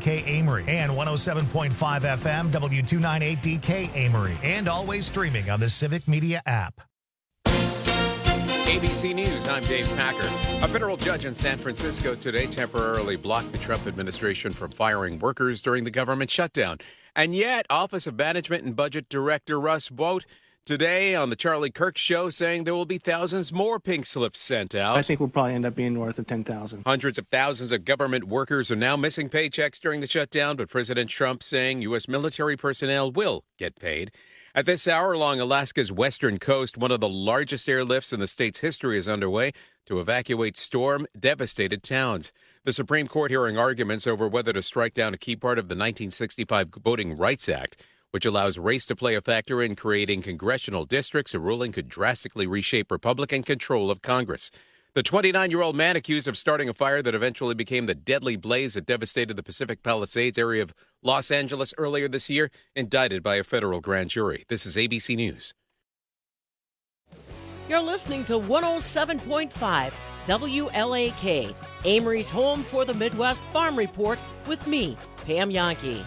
WLAK Amory and 107.5 FM W298DK Amory, and always streaming on the Civic Media app. ABC News, I'm Dave Packer. A federal judge in San Francisco today temporarily blocked the Trump administration from firing workers during the government shutdown. And yet, Office of Management and Budget Director Russ Vought today on the Charlie Kirk Show saying there will be thousands more pink slips sent out. I think we'll probably end up being north of 10,000. Hundreds of thousands of government workers are now missing paychecks during the shutdown, but President Trump saying U.S. military personnel will get paid. At this hour, along Alaska's western coast, one of the largest airlifts in the state's history is underway to evacuate storm-devastated towns. The Supreme Court hearing arguments over whether to strike down a key part of the 1965 Voting Rights Act, which allows race to play a factor in creating congressional districts. A ruling could drastically reshape Republican control of Congress. The 29-year-old man accused of starting a fire that eventually became the deadly blaze that devastated the Pacific Palisades area of Los Angeles earlier this year, indicted by a federal grand jury. This is ABC News. You're listening to 107.5 WLAK, Amory's home for the Midwest Farm Report with me, Pam Yankee.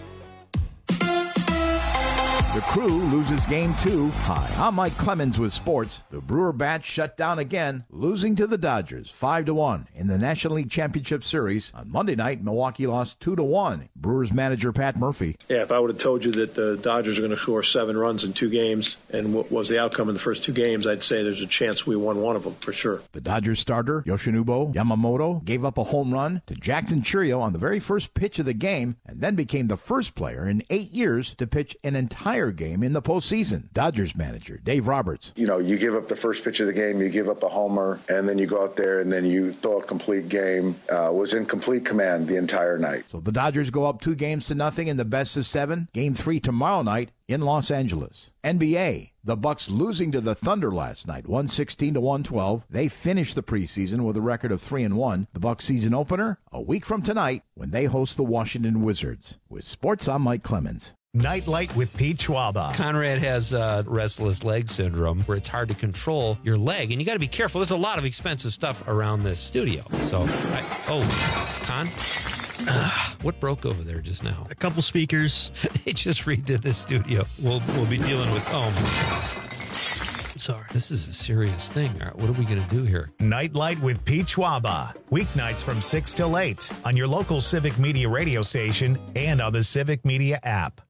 The Crew loses Game 2. Hi, I'm Mike Clemens with sports. The Brewer Bats shut down again, losing to the Dodgers 5-1 in the National League Championship Series. On Monday night, Milwaukee lost 2-1. Brewers manager Pat Murphy. Yeah, if I would have told you that the Dodgers are going to score 7 runs in 2 games and what was the outcome in the first 2 games, I'd say there's a chance we won one of them for sure. The Dodgers starter, Yoshinobu Yamamoto, gave up a home run to Jackson Chourio on the very first pitch of the game and then became the first player in 8 years to pitch an entire game in the postseason. Dodgers manager Dave Roberts. You know, you give up the first pitch of the game, you give up a homer, and then you go out there and then you throw a complete game. Was in complete command the entire night. So the Dodgers go up 2-0 in the best of 7. Game 3 tomorrow night in Los Angeles. NBA. The Bucks losing to the Thunder last night, 116-112. They finished the preseason with a record of 3-1. The Bucks season opener a week from tonight when they host the Washington Wizards. With sports, I'm Mike Clemens. Nightlight with Pete Schwaba. Conrad has restless leg syndrome where it's hard to control your leg, and you got to be careful. There's a lot of expensive stuff around this studio. So, Con? What broke over there just now? A couple speakers. They just redid the studio. We'll be dealing with Sorry. This is a serious thing. All right, what are we going to do here? Nightlight with Pete Schwaba. Weeknights from 6 till 8 on your local Civic Media radio station and on the Civic Media app.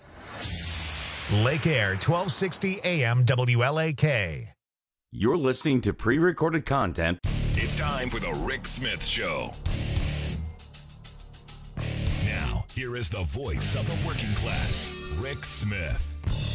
Lake Air, 1260 AM WLAK. You're listening to pre-recorded content. It's time for the Rick Smith Show. Now, here is the voice of the working class, Rick Smith.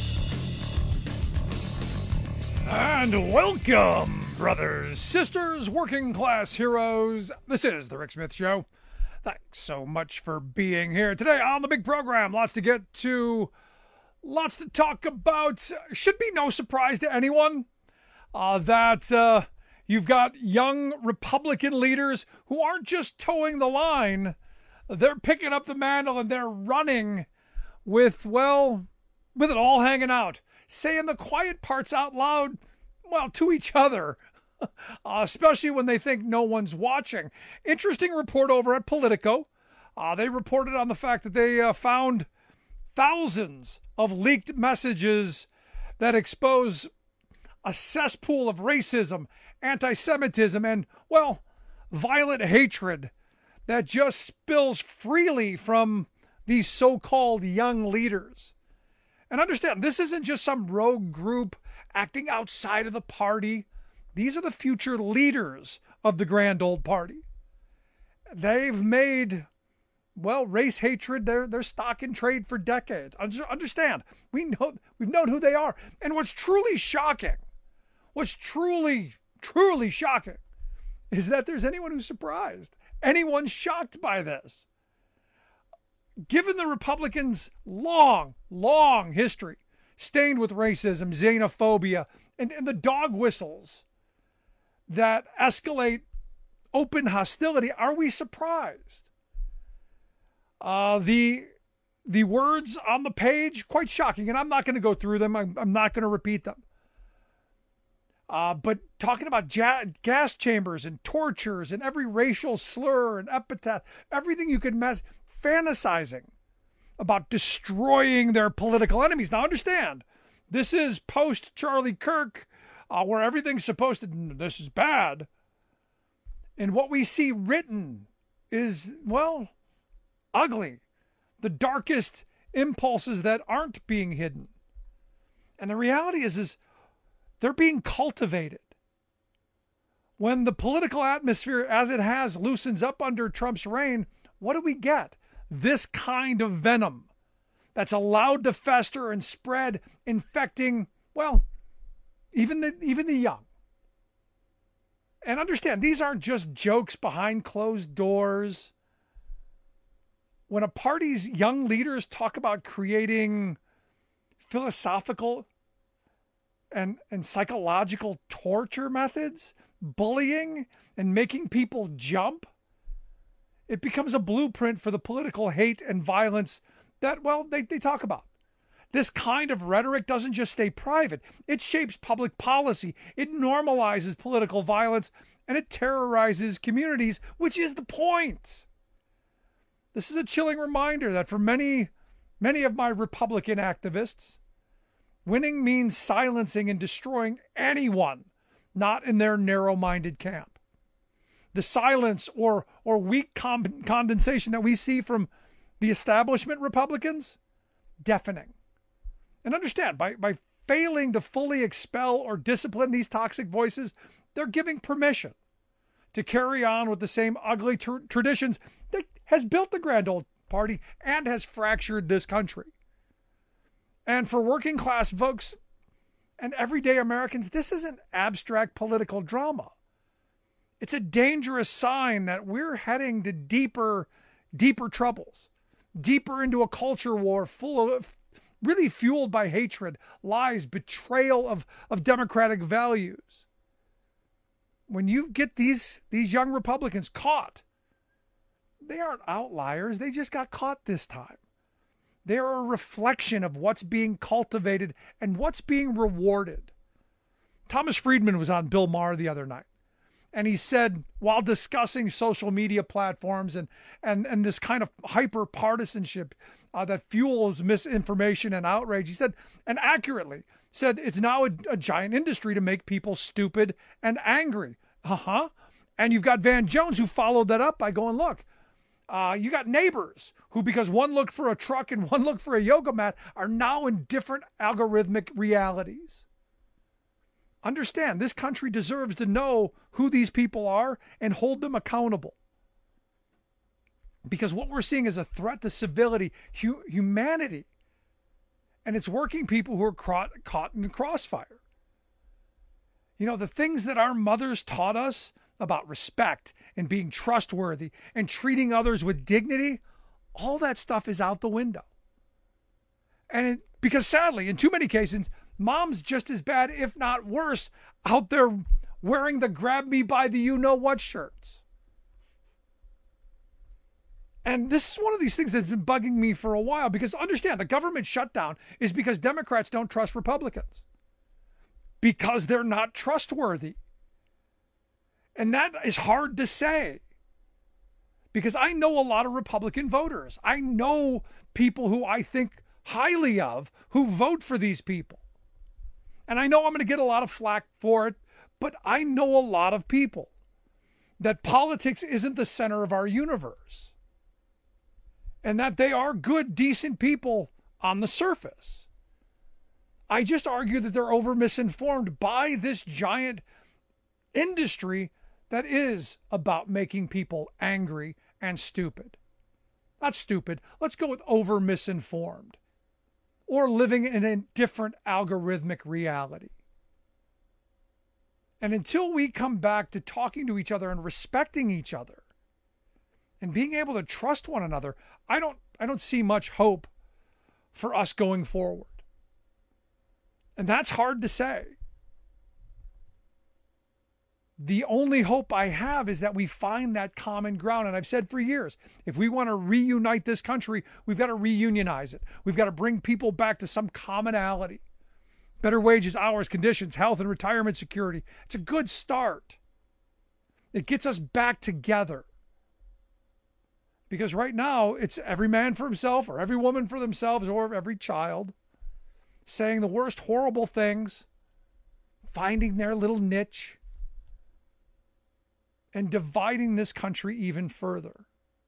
And welcome, brothers, sisters, working class heroes. This is the Rick Smith Show. Thanks so much for being here today on the big program. Lots to get to, lots to talk about. Should be no surprise to anyone that you've got young Republican leaders who aren't just towing the line. They're picking up the mantle and they're running with it all hanging out, saying the quiet parts out loud, to each other, especially when they think no one's watching. Interesting report over at Politico. They reported on the fact that they found thousands of leaked messages that expose a cesspool of racism, anti-Semitism, and, violent hatred that just spills freely from these so-called young leaders. And understand, this isn't just some rogue group acting outside of the party. These are the future leaders of the grand old party. They've made, race hatred their stock in trade for decades. Understand, we've known who they are. And what's truly shocking, truly shocking, is that there's anyone who's surprised. Anyone's shocked by this. Given the Republicans' long history stained with racism, xenophobia, and the dog whistles that escalate open hostility, are we surprised? The words on the page, quite shocking, and I'm not going to go through them. I'm not going to repeat them. But talking about gas chambers and tortures and every racial slur and epithet, everything you could fantasizing about destroying their political enemies. Now understand, this is post Charlie Kirk, where everything's supposed to, this is bad. And what we see written is, well, ugly. The darkest impulses that aren't being hidden. And the reality is they're being cultivated. When the political atmosphere, as it has, loosens up under Trump's reign, what do we get? This kind of venom that's allowed to fester and spread, infecting, well, even the young. And understand, these aren't just jokes behind closed doors. When a party's young leaders talk about creating philosophical and psychological torture methods, bullying, and making people jump, it becomes a blueprint for the political hate and violence that, well, they talk about. This kind of rhetoric doesn't just stay private. It shapes public policy. It normalizes political violence, and it terrorizes communities, which is the point. This is a chilling reminder that for many of my Republican activists, winning means silencing and destroying anyone not in their narrow-minded camp. The silence or weak condensation that we see from the establishment Republicans, deafening. And understand, by failing to fully expel or discipline these toxic voices, they're giving permission to carry on with the same ugly traditions that has built the grand old party and has fractured this country. And for working class folks and everyday Americans, this isn't abstract political drama. It's a dangerous sign that we're heading to deeper troubles, deeper into a culture war full of, really fueled by hatred, lies, betrayal of democratic values. When you get these young Republicans caught, they aren't outliers. They just got caught this time. They're a reflection of what's being cultivated and what's being rewarded. Thomas Friedman was on Bill Maher the other night, and he said, while discussing social media platforms and this kind of hyper partisanship that fuels misinformation and outrage, he said, and accurately said, it's now a giant industry to make people stupid and angry. And you've got Van Jones who followed that up by going, look, you got neighbors who, because one looked for a truck and one looked for a yoga mat, are now in different algorithmic realities. Understand, this country deserves to know who these people are and hold them accountable. Because what we're seeing is a threat to civility, humanity. And it's working people who are caught in the crossfire. You know, the things that our mothers taught us about respect and being trustworthy and treating others with dignity, all that stuff is out the window. And because sadly, in too many cases, mom's just as bad, if not worse, out there wearing the grab me by the you-know-what shirts. And this is one of these things that's been bugging me for a while, because understand, the government shutdown is because Democrats don't trust Republicans. Because they're not trustworthy. And that is hard to say. Because I know a lot of Republican voters. I know people who I think highly of who vote for these people. And I know I'm going to get a lot of flack for it, but I know a lot of people. That politics isn't the center of our universe. And that they are good, decent people on the surface. I just argue that they're over misinformed by this giant industry that is about making people angry and stupid. Not stupid. Let's go with over misinformed. Or living in a different algorithmic reality. And until we come back to talking to each other and respecting each other and being able to trust one another, I don't see much hope for us going forward. And that's hard to say. The only hope I have is that we find that common ground. And I've said for years, if we want to reunite this country, we've got to reunionize it. We've got to bring people back to some commonality. Better wages, hours, conditions, health, and retirement security. It's a good start. It gets us back together. Because right now, it's every man for himself or every woman for themselves or every child saying the worst horrible things, finding their little niche, and dividing this country even further.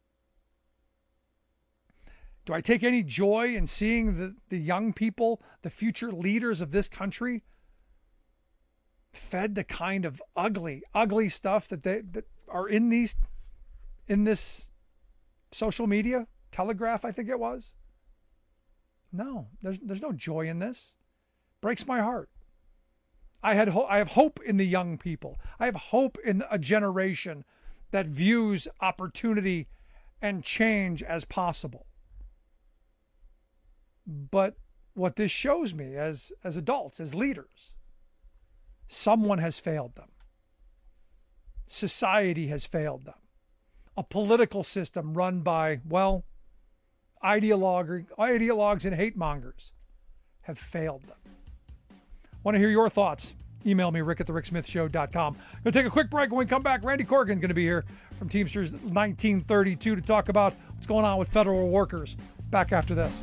Do I take any joy in seeing the young people, the future leaders of this country, fed the kind of ugly stuff that are in this social media, Telegraph, I think it was? No, there's no joy in this. Breaks my heart. I have hope in the young people. I have hope in a generation that views opportunity and change as possible. But what this shows me as adults, as leaders, someone has failed them. Society has failed them. A political system run by, well, ideologues and hate mongers have failed them. Want to hear your thoughts? Email me, rick@thericksmithshow.com. Going to take a quick break. When we come back, Randy Corrigan going to be here from Teamsters 1932 to talk about what's going on with federal workers. Back after this.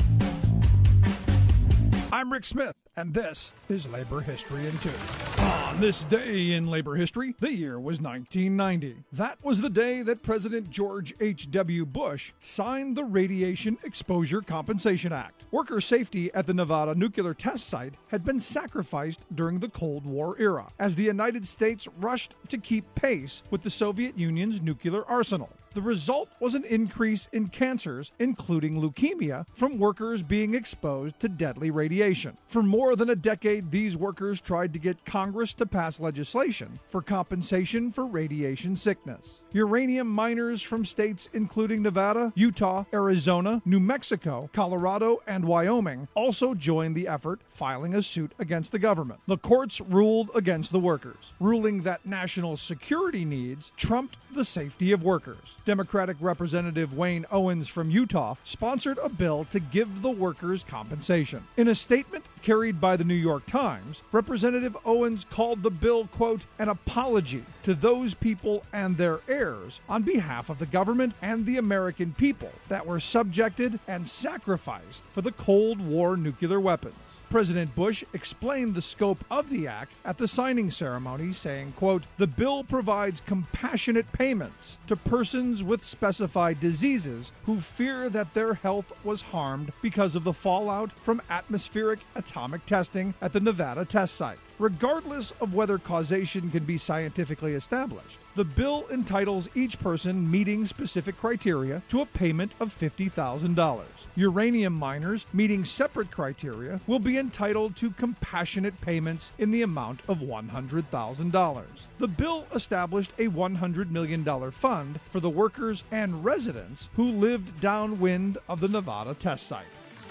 I'm Rick Smith, and this is Labor History in 2. On this day in labor history, the year was 1990. That was the day that President George H.W. Bush signed the Radiation Exposure Compensation Act. Worker safety at the Nevada nuclear test site had been sacrificed during the Cold War era, as the United States rushed to keep pace with the Soviet Union's nuclear arsenal. The result was an increase in cancers, including leukemia, from workers being exposed to deadly radiation. For more than a decade, these workers tried to get Congress to pass legislation for compensation for radiation sickness. Uranium miners from states including Nevada, Utah, Arizona, New Mexico, Colorado, and Wyoming also joined the effort, filing a suit against the government. The courts ruled against the workers, ruling that national security needs trumped the safety of workers. Democratic Representative Wayne Owens from Utah sponsored a bill to give the workers compensation. In a statement carried by the New York Times, Representative Owens called the bill, quote, an apology to those people and their heirs on behalf of the government and the American people that were subjected and sacrificed for the Cold War nuclear weapons. President Bush explained the scope of the act at the signing ceremony, saying, quote, the bill provides compassionate payments to persons with specified diseases who fear that their health was harmed because of the fallout from atmospheric atomic testing at the Nevada test site. Regardless of whether causation can be scientifically established, the bill entitles each person meeting specific criteria to a payment of $50,000. Uranium miners meeting separate criteria will be entitled to compassionate payments in the amount of $100,000. The bill established a $100 million fund for the workers and residents who lived downwind of the Nevada test site.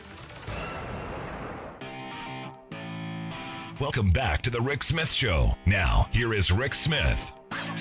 Welcome back to the Rick Smith Show. Now, here is Rick Smith.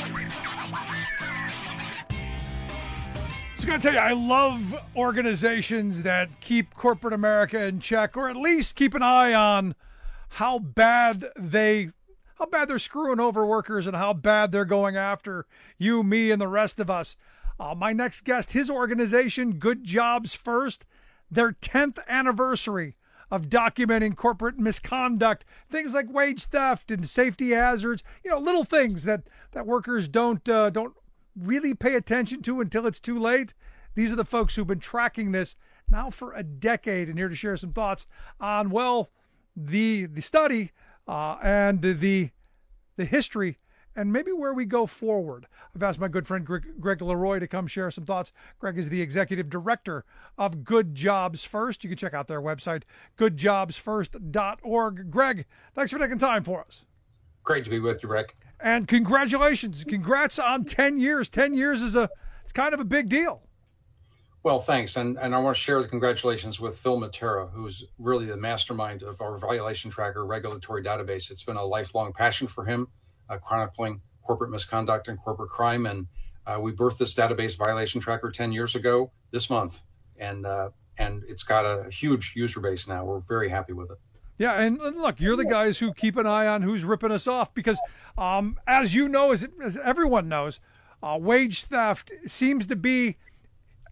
So I gotta tell you, I love organizations that keep corporate America in check, or at least keep an eye on how bad they're screwing over workers and how bad they're going after you, me, and the rest of us. My next guest, his organization, Good Jobs First, their 10th anniversary of documenting corporate misconduct, things like wage theft and safety hazards, little things that workers don't really pay attention to until it's too late. These are the folks who've been tracking this now for a decade, and here to share some thoughts on, well, the study and the history and maybe where we go forward. I've asked my good friend Greg Leroy to come share some thoughts. Greg is the executive director of Good Jobs First. You can check out their website, goodjobsfirst.org. Greg, thanks for taking time for us. Great to be with you, Rick. And congratulations. Congrats on 10 years. 10 years it's kind of a big deal. Well, thanks. And I want to share the congratulations with Phil Matera, who's really the mastermind of our Violation Tracker regulatory database. It's been a lifelong passion for him, chronicling corporate misconduct and corporate crime. And we birthed this database, Violation Tracker, 10 years ago this month. And it's got a huge user base now. We're very happy with it. Yeah, and look, you're the guys who keep an eye on who's ripping us off because, as you know, as everyone knows, wage theft seems to be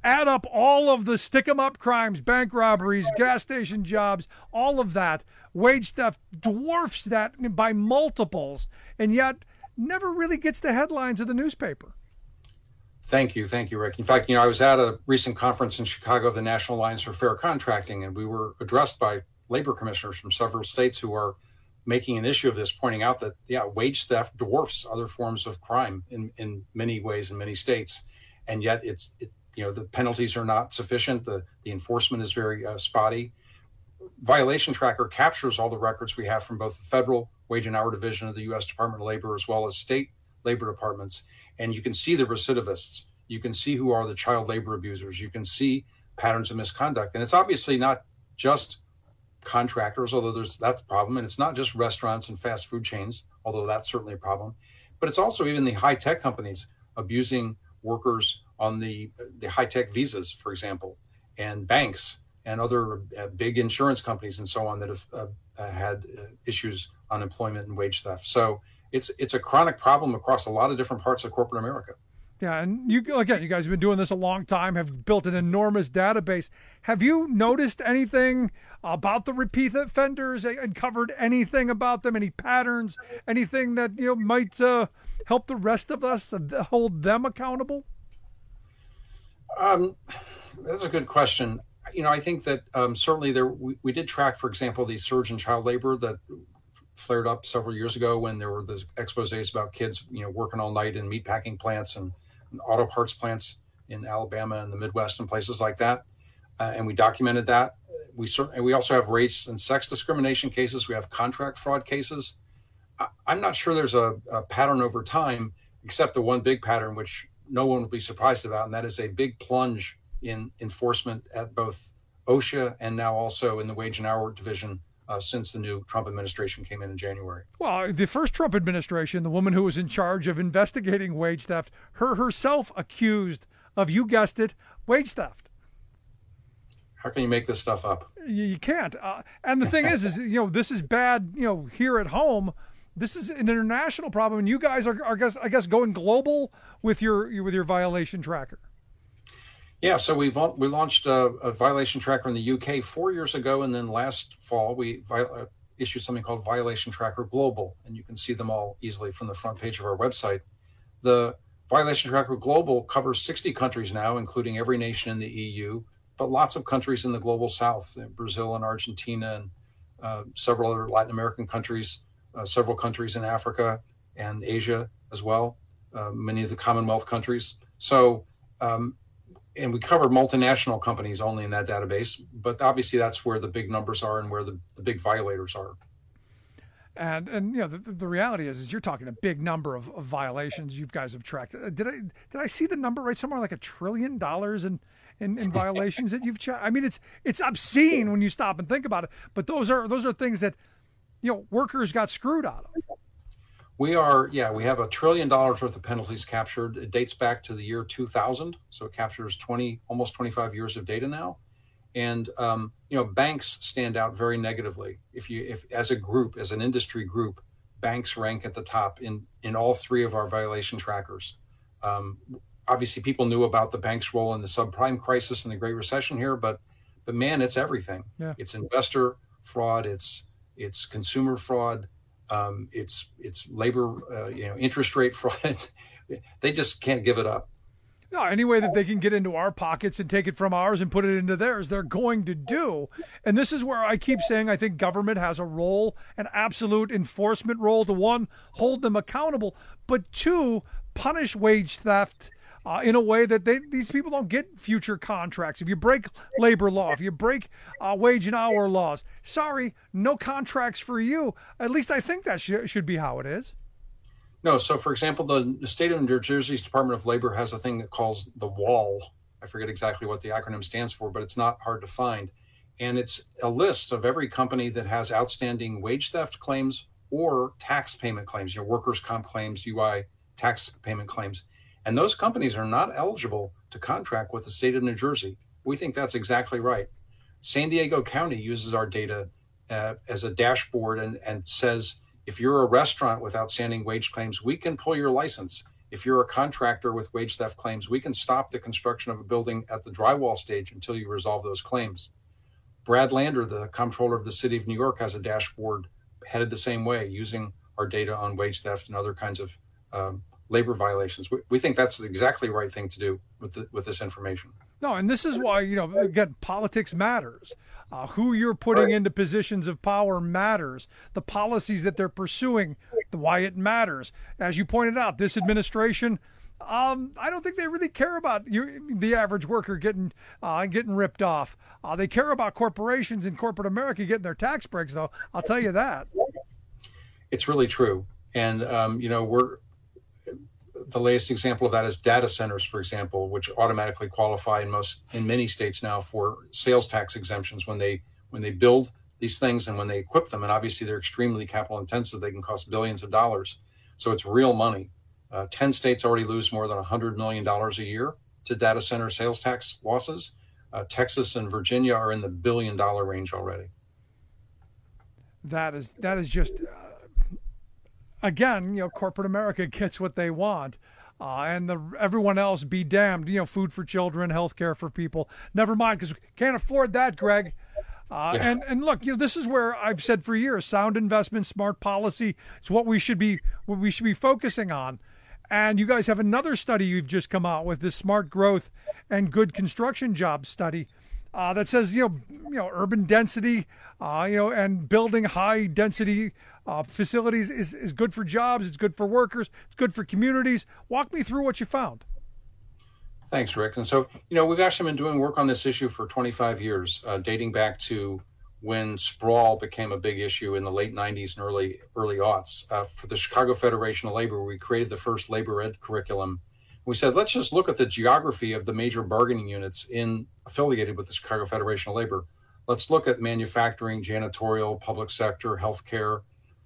add up all of the stick-em-up crimes, bank robberies, gas station jobs, all of that, wage theft dwarfs that by multiples, and yet never really gets the headlines of the newspaper. Thank you, Rick. In fact, I was at a recent conference in Chicago, the National Alliance for Fair Contracting, and we were addressed by labor commissioners from several states who are making an issue of this, pointing out that, wage theft dwarfs other forms of crime in many ways in many states. And yet the penalties are not sufficient. The enforcement is very spotty. Violation Tracker captures all the records we have from both the Federal Wage and Hour Division of the U.S. Department of Labor as well as state labor departments. And you can see the recidivists. You can see who are the child labor abusers. You can see patterns of misconduct. And it's obviously not just contractors, although that's a problem. And it's not just restaurants and fast food chains, although that's certainly a problem. But it's also even the high-tech companies abusing workers on the high-tech visas, for example, and banks and other big insurance companies and so on that have had issues on employment and wage theft. So it's a chronic problem across a lot of different parts of corporate America. Yeah, and you guys have been doing this a long time, have built an enormous database. Have you noticed anything about the repeat offenders, uncovered anything about them, any patterns, anything that might help the rest of us hold them accountable? That's a good question. I think that certainly we did track, for example, the surge in child labor that flared up several years ago when there were those exposés about kids, working all night in meatpacking plants and auto parts plants in Alabama and the Midwest and places like that. And we documented that. We also have race and sex discrimination cases. We have contract fraud cases. I'm not sure there's a pattern over time, except the one big pattern, which no one will be surprised about, and that is a big plunge in enforcement at both OSHA and now also in the Wage and Hour Division since the new Trump administration came in January. Well, the first Trump administration, the woman who was in charge of investigating wage theft, herself accused of, you guessed it, wage theft. How can you make this stuff up? You can't. And the thing is this is bad, here at home. This is an international problem, and you guys are I guess going global with your violation tracker. Yeah, so we launched a violation tracker in the UK 4 years ago, and then last fall we issued something called Violation Tracker Global, and you can see them all easily from the front page of our website. The Violation Tracker Global covers 60 countries now, including every nation in the EU, but lots of countries in the global south, Brazil and Argentina, and several other Latin American countries, several countries in Africa and Asia as well, many of the Commonwealth countries. So, and we cover multinational companies only in that database, but obviously that's where the big numbers are and where the big violators are. And the reality is you're talking a big number of violations you guys have tracked. Did I see the number right somewhere, like $1 trillion in violations that you've checked? I mean, it's obscene when you stop and think about it. But those are things that workers got screwed out of. We have $1 trillion worth of penalties captured. It dates back to the year 2000, so it captures almost 25 years of data now. And banks stand out very negatively. If as a group, as an industry group, banks rank at the top in all three of our violation trackers. Obviously, people knew about the bank's role in the subprime crisis and the Great Recession here, but man, it's everything. Yeah. It's investor fraud. It's consumer fraud. It's labor, interest rate fraud. They just can't give it up. No, any way that they can get into our pockets and take it from ours and put it into theirs, they're going to do. And this is where I keep saying I think government has a role, an absolute enforcement role to, one, hold them accountable, but two, punish wage theft in a way that these people don't get future contracts. If you break labor law, if you break wage and hour laws, sorry, no contracts for you. At least I think that should be how it is. No, so for example, the state of New Jersey's Department of Labor has a thing that calls the WAL. I forget exactly what the acronym stands for, but it's not hard to find. And it's a list of every company that has outstanding wage theft claims or tax payment claims, workers' comp claims, UI tax payment claims. And those companies are not eligible to contract with the state of New Jersey. We think that's exactly right. San Diego County uses our data as a dashboard and says, if you're a restaurant with outstanding wage claims, we can pull your license. if you're a contractor with wage theft claims, we can stop the construction of a building at the drywall stage until you resolve those claims. Brad Lander, the comptroller of the city of New York, has a dashboard headed the same way, using our data on wage theft and other kinds of labor violations. We think that's exactly the right thing to do with this information. No, and this is why, again, politics matters. Who you're putting into positions of power matters. The policies that they're pursuing, why it matters. As you pointed out, this administration, I don't think they really care about the average worker getting ripped off. They care about corporations and corporate America getting their tax breaks, though. I'll tell you that. It's really true. And, the latest example of that is data centers, for example, which automatically qualify in many states now for sales tax exemptions when they build these things and when they equip them. And obviously they're extremely capital intensive. They can cost billions of dollars. So it's real money. 10 states already lose more than $100 million a year to data center sales tax losses. Texas and Virginia are in the $1 billion range already. That is just... Again, corporate America gets what they want, and everyone else be damned. Food for children, health care for people. Never mind, because we can't afford that, Greg. And look, this is where I've said for years, sound investment, smart policy is what we should be focusing on. And you guys have another study you've just come out with, this smart growth and good construction jobs study. That says, urban density, and building high density facilities is good for jobs. It's good for workers. It's good for communities. Walk me through what you found. Thanks, Rick. And so, we've actually been doing work on this issue for 25 years, dating back to when sprawl became a big issue in the late 90s and early aughts. For the Chicago Federation of Labor, we created the first labor ed curriculum. We said, let's just look at the geography of the major bargaining units affiliated with the Chicago Federation of Labor. Let's look at manufacturing, janitorial, public sector, healthcare,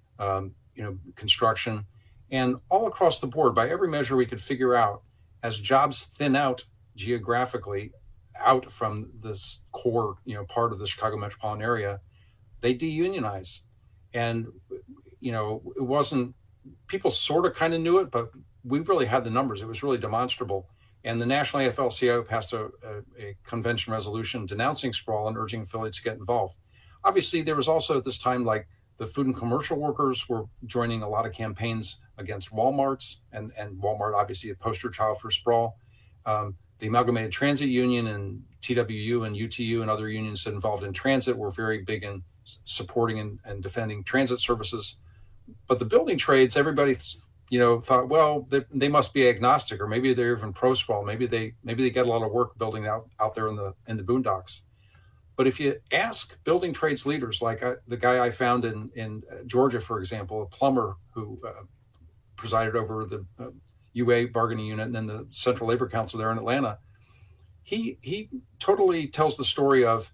construction, and all across the board. By every measure we could figure out, as jobs thin out geographically out from this core, part of the Chicago metropolitan area, they deunionize. And, it wasn't, people sort of kind of knew it, but we really had the numbers. It was really demonstrable. And the National AFL-CIO passed a convention resolution denouncing sprawl and urging affiliates to get involved. Obviously, there was also at this time, like, the food and commercial workers were joining a lot of campaigns against Walmarts, and Walmart, obviously, a poster child for sprawl. The Amalgamated Transit Union and TWU and UTU and other unions that involved in transit were very big in supporting and defending transit services. But the building trades, everybody thought, well, they must be agnostic, or maybe they're even pro-sprawl. Maybe they get a lot of work building out there in the boondocks. But if you ask building trades leaders, like the guy I found in Georgia, for example, a plumber who presided over the UA bargaining unit and then the Central Labor Council there in Atlanta, he totally tells the story of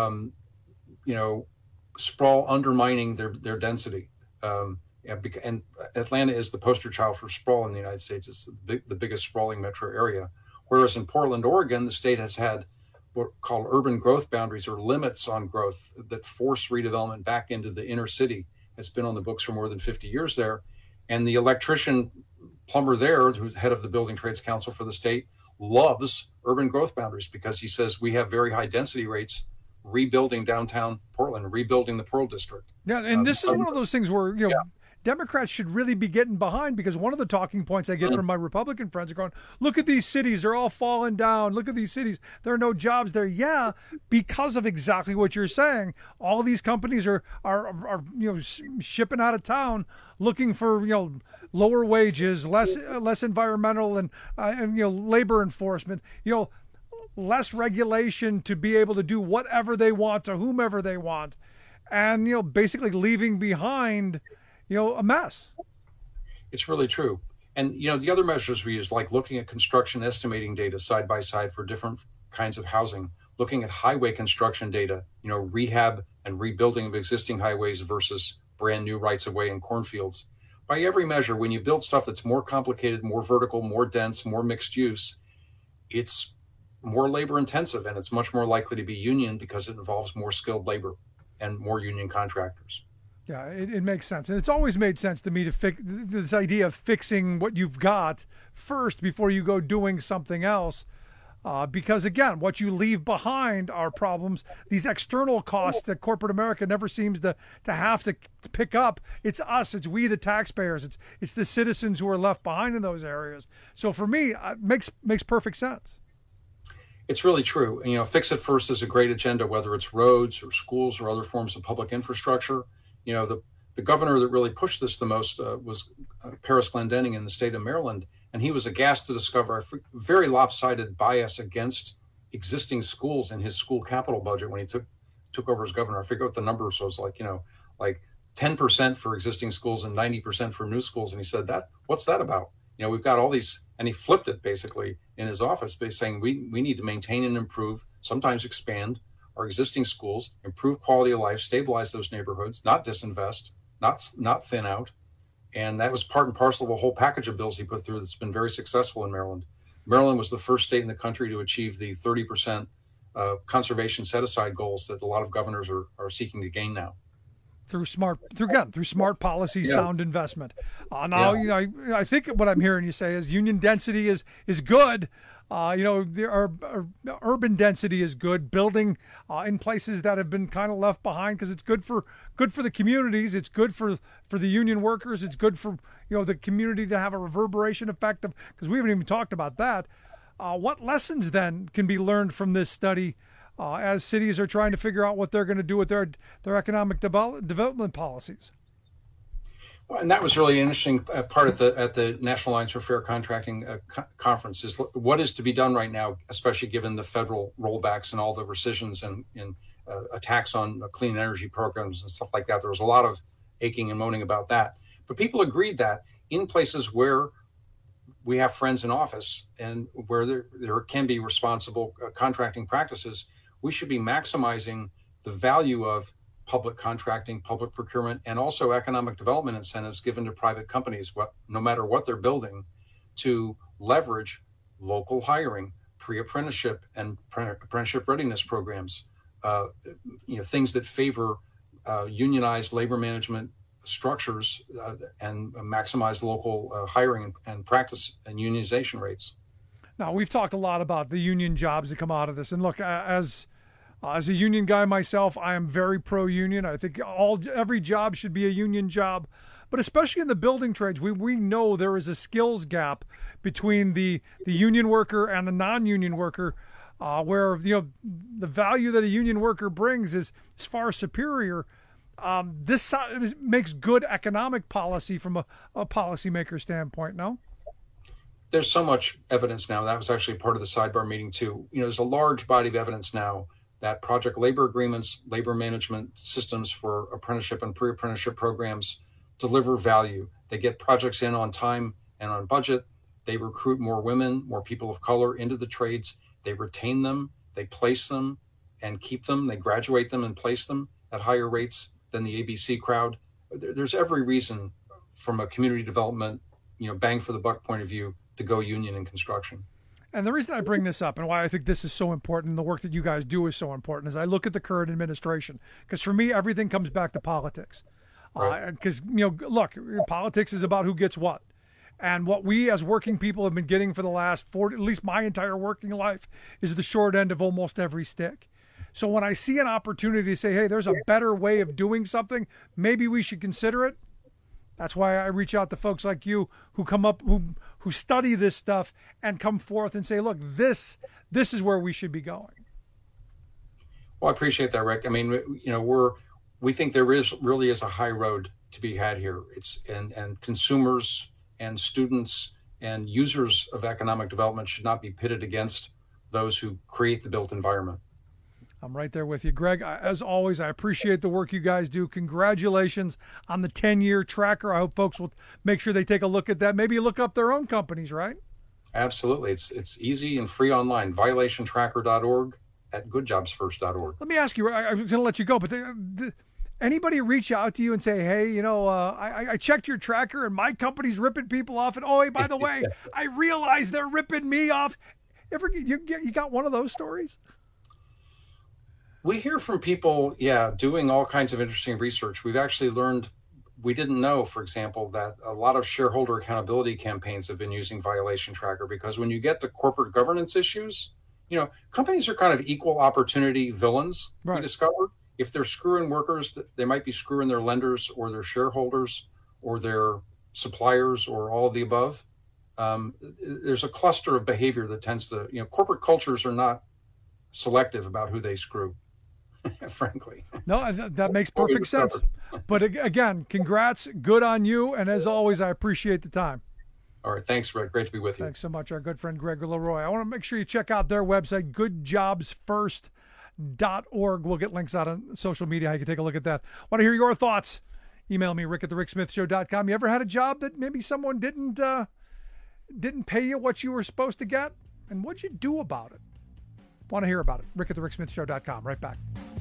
sprawl undermining their density. And Atlanta is the poster child for sprawl in the United States. It's the biggest sprawling metro area. Whereas in Portland, Oregon, the state has had what are called urban growth boundaries, or limits on growth that force redevelopment back into the inner city. It's been on the books for more than 50 years there. And the electrician plumber there, who's head of the Building Trades Council for the state, loves urban growth boundaries because he says we have very high density rates rebuilding downtown Portland, rebuilding the Pearl District. Yeah, and this is one of those things where, Democrats should really be getting behind, because one of the talking points I get from my Republican friends are going, look at these cities, they're all falling down. Look at these cities, there are no jobs there. Yeah, because of exactly what you're saying. All these companies are shipping out of town looking for lower wages, less environmental and labor enforcement, less regulation to be able to do whatever they want to whomever they want, and basically leaving behind a mess. It's really true. And, the other measures we use, like looking at construction estimating data side by side for different kinds of housing, looking at highway construction data, rehab and rebuilding of existing highways versus brand new rights of way in cornfields. By every measure, when you build stuff that's more complicated, more vertical, more dense, more mixed use, it's more labor intensive, and it's much more likely to be union because it involves more skilled labor and more union contractors. Yeah, it makes sense. And it's always made sense to me to fix this idea of fixing what you've got first before you go doing something else. Because, again, what you leave behind are problems. These external costs that corporate America never seems to have to pick up. It's us. It's we, the taxpayers. It's the citizens who are left behind in those areas. So for me, it makes perfect sense. It's really true. You know, fix it first is a great agenda, whether it's roads or schools or other forms of public infrastructure. You know, the governor that really pushed this the most was Paris Glendening in the state of Maryland. And he was aghast to discover a very lopsided bias against existing schools in his school capital budget when he took over as governor. I forget what the numbers was, like 10% for existing schools and 90% for new schools. And he said, what's that about? You know, we've got all these, and he flipped it basically in his office by saying we need to maintain and improve, sometimes expand our existing schools, improve quality of life, stabilize those neighborhoods, not disinvest, not thin out. And that was part and parcel of a whole package of bills he put through that's been very successful in Maryland. Maryland was the first state in the country to achieve the 30% conservation set-aside goals that a lot of governors are seeking to gain now. Through smart policy, sound investment. I think what I'm hearing you say is union density is good. Urban density is good. Building in places that have been kind of left behind because it's good for the communities. It's good for the union workers. It's good for the community to have a reverberation effect because we haven't even talked about that. What lessons then can be learned from this study as cities are trying to figure out what they're going to do with their economic development policies? Well, and that was really an interesting part at the National Alliance for Fair Contracting conference is what is to be done right now, especially given the federal rollbacks and all the rescissions and attacks on clean energy programs and stuff like that. There was a lot of aching and moaning about that. But people agreed that in places where we have friends in office and where there can be responsible contracting practices, we should be maximizing the value of public contracting, public procurement, and also economic development incentives given to private companies, no matter what they're building, to leverage local hiring, pre-apprenticeship and apprenticeship readiness programs, things that favor unionized labor management structures and maximize local hiring and practice and unionization rates. Now, we've talked a lot about the union jobs that come out of this. And look, as a union guy myself, I am very pro-union. I think every job should be a union job. But especially in the building trades, we know there is a skills gap between the union worker and the non-union worker, where the value that a union worker brings is far superior. This makes good economic policy from a policymaker standpoint, no? There's so much evidence now. That was actually part of the sidebar meeting too. There's a large body of evidence now that project labor agreements, labor management systems for apprenticeship and pre-apprenticeship programs deliver value. They get projects in on time and on budget. They recruit more women, more people of color into the trades. They retain them, they place them and keep them. They graduate them and place them at higher rates than the ABC crowd. There's every reason from a community development, bang for the buck point of view to go union in construction. And the reason I bring this up and why I think this is so important and the work that you guys do is so important is I look at the current administration, because for me, everything comes back to politics. Because, look, politics is about who gets what. And what we as working people have been getting for the last at least my entire working life, is the short end of almost every stick. So when I see an opportunity to say, hey, there's a better way of doing something, maybe we should consider it. That's why I reach out to folks like you who come up, who study this stuff and come forth and say, look, this is where we should be going. Well, I appreciate that, Rick. I mean, we think there really is a high road to be had here. And consumers and students and users of economic development should not be pitted against those who create the built environment. I'm right there with you, Greg. As always, I appreciate the work you guys do. Congratulations on the 10-year tracker. I hope folks will make sure they take a look at that. Maybe look up their own companies, right? Absolutely. It's easy and free online. Violationtracker.org at goodjobsfirst.org. Let me ask you, I was going to let you go, but anybody reach out to you and say, hey, I checked your tracker and my company's ripping people off. And, oh, hey, by the way, I realize they're ripping me off. You got one of those stories? We hear from people, doing all kinds of interesting research. We've actually learned, we didn't know, for example, that a lot of shareholder accountability campaigns have been using Violation Tracker, because when you get to corporate governance issues, companies are kind of equal opportunity villains. Right. We discovered if they're screwing workers, they might be screwing their lenders or their shareholders or their suppliers or all of the above. There's a cluster of behavior that tends to, corporate cultures are not selective about who they screw. Frankly. No, that makes perfect sense. But again, congrats. Good on you. And as always, I appreciate the time. All right. Thanks, Rick. Great to be with you. Thanks so much, our good friend Greg Leroy. I want to make sure you check out their website, goodjobsfirst.org. We'll get links out on social media. You can take a look at that. Want to hear your thoughts? Email me, rick@thericksmithshow.com. You ever had a job that maybe someone didn't pay you what you were supposed to get? And what'd you do about it? Want to hear about it? rick@thericksmithshow.com. Right back.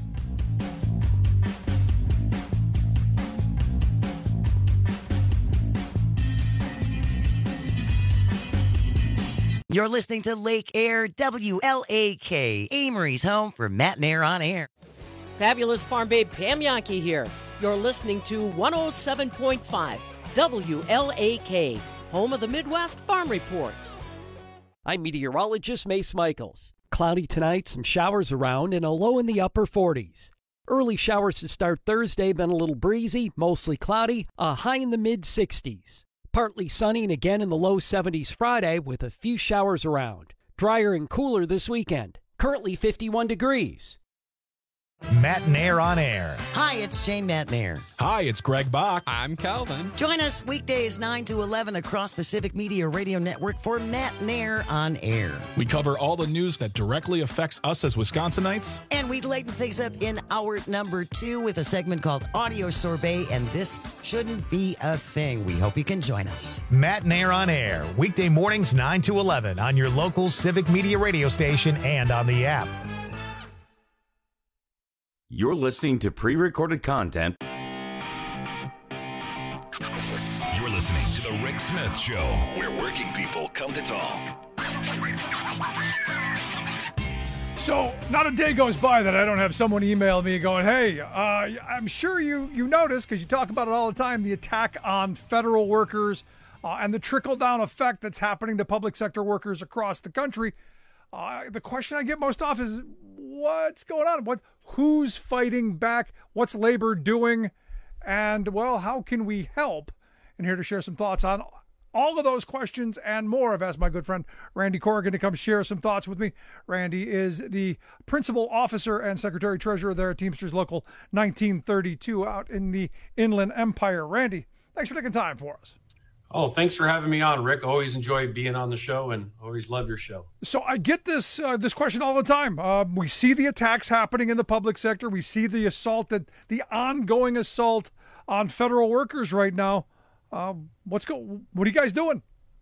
You're listening to Lake Air, WLAK, Amory's home for Matt and Air on Air. Fabulous Farm Babe Pam Yankee here. You're listening to 107.5 WLAK, home of the Midwest Farm Report. I'm meteorologist Mace Michaels. Cloudy tonight, some showers around, and a low in the upper 40s. Early showers to start Thursday, then a little breezy, mostly cloudy, a high in the mid-60s. Partly sunny and again in the low 70s Friday with a few showers around. Drier and cooler this weekend. Currently 51 degrees. Matt and Air on Air. Hi, it's Jane Matt and Air. Hi, it's Greg Bach. I'm Calvin. Join us weekdays 9 to 11 across the Civic Media Radio Network for Matt and Air on Air. We cover all the news that directly affects us as Wisconsinites. And we lighten things up in hour number 2 with a segment called Audio Sorbet, and this shouldn't be a thing. We hope you can join us. Matt and Air on Air, weekday mornings 9 to 11 on your local Civic Media radio station and on the app. You're listening to pre-recorded content. You're listening to The Rick Smith Show, where working people come to talk. So not a day goes by that I don't have someone email me going, hey, I'm sure you noticed, because you talk about it all the time, the attack on federal workers and the trickle-down effect that's happening to public sector workers across the country. The question I get most often is, what's going on? Who's fighting back? What's labor doing? And, well, how can we help? And here to share some thoughts on all of those questions and more, I've asked my good friend Randy Corrigan to come share some thoughts with me. Randy is the principal officer and secretary treasurer there at Teamsters Local 1932 out in the Inland Empire. Randy, thanks for taking time for us. Oh, thanks for having me on, Rick. Always enjoy being on the show and always love your show. So I get this question all the time. We see the attacks happening in the public sector. We see the ongoing assault on federal workers right now. What are you guys doing?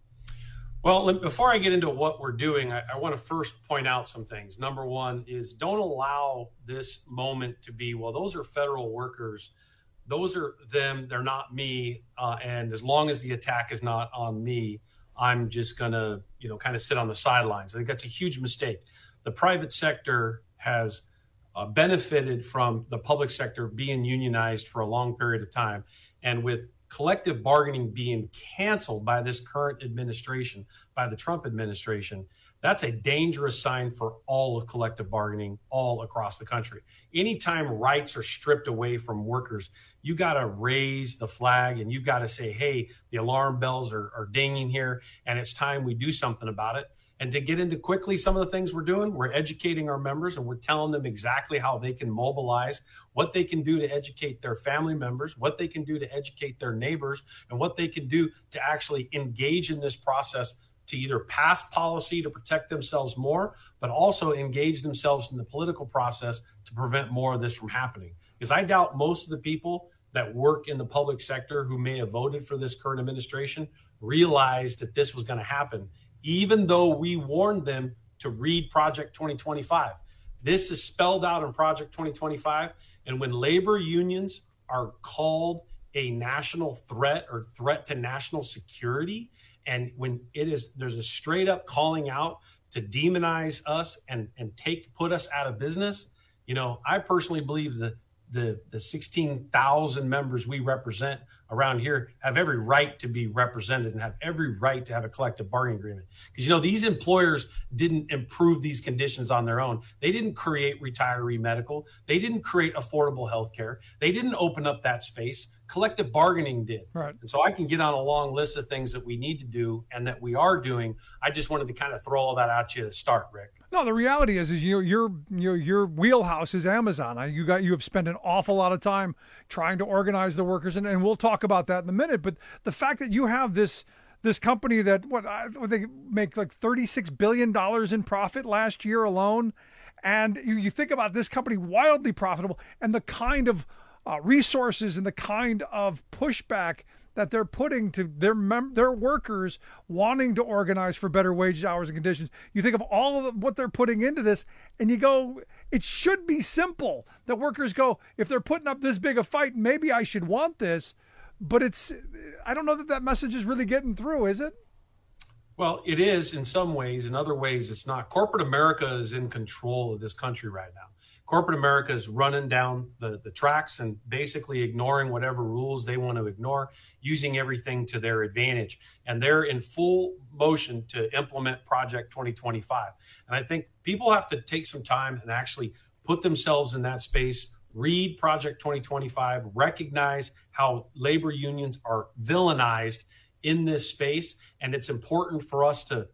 Well, before I get into what we're doing, I want to first point out some things. Number one is don't allow this moment to be, well, those are federal workers. Those are them. They're not me. And as long as the attack is not on me, I'm just going to, kind of sit on the sidelines. I think that's a huge mistake. The private sector has benefited from the public sector being unionized for a long period of time. And with collective bargaining being canceled by this current administration, by the Trump administration, that's a dangerous sign for all of collective bargaining all across the country. Anytime rights are stripped away from workers, you got to raise the flag and you've got to say, hey, the alarm bells are dinging here and it's time we do something about it. And to get into quickly some of the things we're doing, we're educating our members and we're telling them exactly how they can mobilize, what they can do to educate their family members, what they can do to educate their neighbors, and what they can do to actually engage in this process to either pass policy to protect themselves more, but also engage themselves in the political process to prevent more of this from happening. Because I doubt most of the people that work in the public sector who may have voted for this current administration realized that this was going to happen, even though we warned them to read Project 2025. This is spelled out in Project 2025. And when labor unions are called a national threat or threat to national security, and when there's a straight up calling out to demonize us and put us out of business, I personally believe that the 16,000 members we represent around here have every right to be represented and have every right to have a collective bargaining agreement. Because, these employers didn't improve these conditions on their own. They didn't create retiree medical. They didn't create affordable health care. They didn't open up that space. Collective bargaining did. Right. And so I can get on a long list of things that we need to do and that we are doing. I just wanted to kind of throw all that at you to start, Rick. No, the reality is your wheelhouse is Amazon. You have spent an awful lot of time trying to organize the workers, and we'll talk about that in a minute. But the fact that you have this company that they make like $36 billion in profit last year alone, and you think about this company wildly profitable, and the kind of resources and the kind of pushback that they're putting to their workers wanting to organize for better wages, hours, and conditions. You think of all of what they're putting into this, and you go, it should be simple that workers go, if they're putting up this big a fight, maybe I should want this. But I don't know that message is really getting through, is it? Well, it is in some ways. In other ways, it's not. Corporate America is in control of this country right now. Corporate America is running down the tracks and basically ignoring whatever rules they want to ignore, using everything to their advantage. And they're in full motion to implement Project 2025. And I think people have to take some time and actually put themselves in that space, read Project 2025, recognize how labor unions are villainized in this space. And it's important for us to,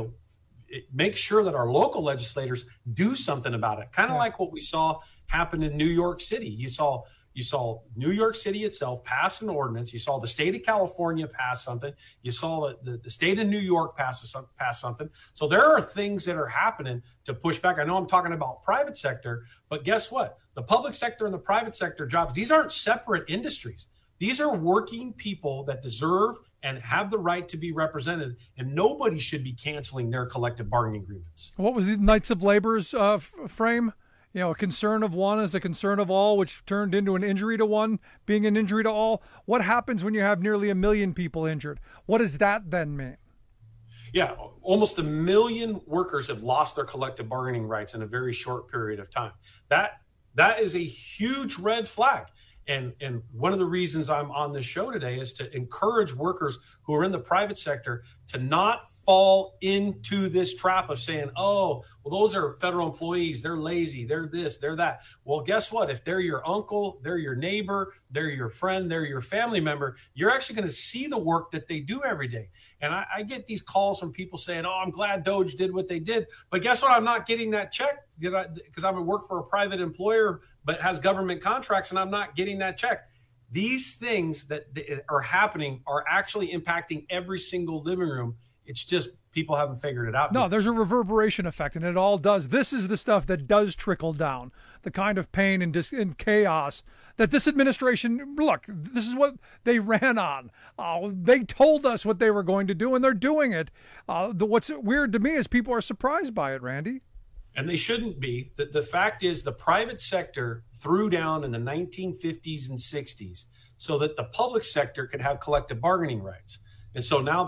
make sure that our local legislators do something about it. Kind of like what we saw happen in New York City. You saw New York City itself pass an ordinance. You saw the state of California pass something. You saw the state of New York pass something. So there are things that are happening to push back. I know I'm talking about private sector, but guess what? The public sector and the private sector jobs, these aren't separate industries. These are working people that deserve and have the right to be represented, and nobody should be canceling their collective bargaining agreements. What was the Knights of Labor's frame? A concern of one is a concern of all, which turned into an injury to one being an injury to all. What happens when you have nearly 1 million people injured? What does that then mean? Yeah, almost 1 million workers have lost their collective bargaining rights in a very short period of time. That is a huge red flag. And one of the reasons I'm on this show today is to encourage workers who are in the private sector to not fall into this trap of saying, oh, well, those are federal employees. They're lazy. They're this, they're that. Well, guess what? If they're your uncle, they're your neighbor, they're your friend, they're your family member, you're actually going to see the work that they do every day. And I get these calls from people saying, oh, I'm glad Doge did what they did. But guess what? I'm not getting that check because I'm at work for a private employer, but has government contracts, and I'm not getting that check. These things that are happening are actually impacting every single living room. It's just people haven't figured it out. No, there's a reverberation effect, and it all does. This is the stuff that does trickle down, the kind of pain and chaos that this administration, look, this is what they ran on. They told us what they were going to do, and they're doing it. What's weird to me is people are surprised by it, Randy. And they shouldn't be. The fact is the private sector threw down in the 1950s and 60s so that the public sector could have collective bargaining rights. And so now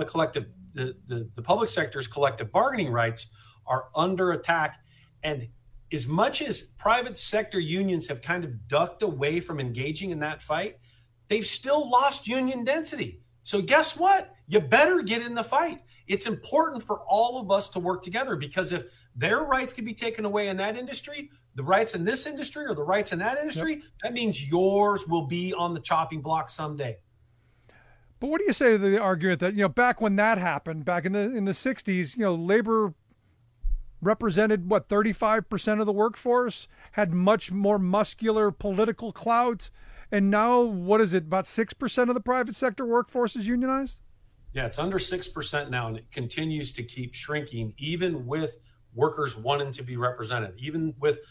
the public sector's collective bargaining rights are under attack. And as much as private sector unions have kind of ducked away from engaging in that fight, they've still lost union density. So guess what? You better get in the fight. It's important for all of us to work together, because if their rights can be taken away in that industry, the rights in this industry or the rights in that industry, that means yours will be on the chopping block someday. But what do you say to the argument that, back when that happened, back in the 60s, labor represented 35% of the workforce, had much more muscular political clout, and now what is it, about 6% of the private sector workforce is unionized? Yeah, it's under 6% now, and it continues to keep shrinking, even with workers wanting to be represented, even with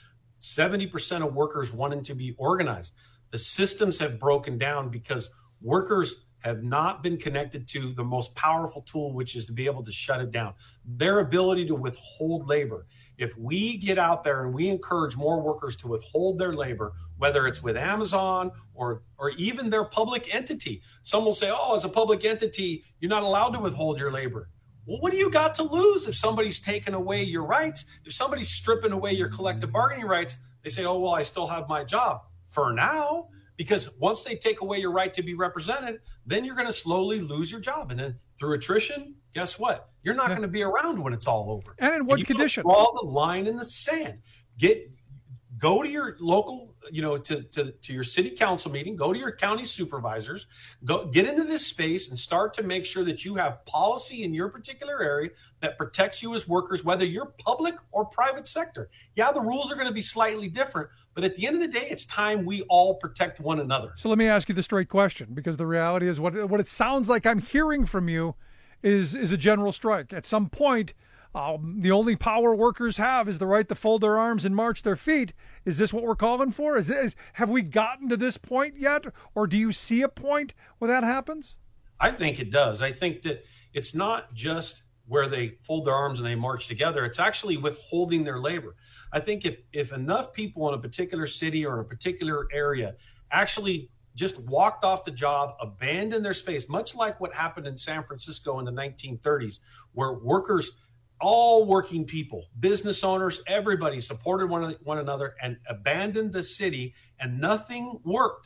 70% of workers wanting to be organized. The systems have broken down because workers have not been connected to the most powerful tool, which is to be able to shut it down. Their ability to withhold labor. If we get out there and we encourage more workers to withhold their labor, whether it's with Amazon or even their public entity, some will say, oh, as a public entity, you're not allowed to withhold your labor. Well, what do you got to lose if somebody's taking away your rights? If somebody's stripping away your collective bargaining rights, They say, oh, well, I still have my job for now, because once they take away your right to be represented, then you're going to slowly lose your job. And then through attrition, guess what? You're not going to be around when it's all over. And in what condition? Draw the line in the sand. Go to your local, to your city council meeting, go to your county supervisors, go get into this space and start to make sure that you have policy in your particular area that protects you as workers, whether you're public or private sector. Yeah, the rules are going to be slightly different, but at the end of the day, it's time we all protect one another. So let me ask you the straight question, because the reality is what it sounds like I'm hearing from you is a general strike. At some point, the only power workers have is the right to fold their arms and march their feet. Is this what we're calling for? Have we gotten to this point yet? Or do you see a point where that happens? I think it does. I think that it's not just where they fold their arms and they march together. It's actually withholding their labor. I think if enough people in a particular city or in a particular area actually just walked off the job, abandoned their space, much like what happened in San Francisco in the 1930s, where workers, all working people, business owners, everybody supported one another and abandoned the city, and nothing worked.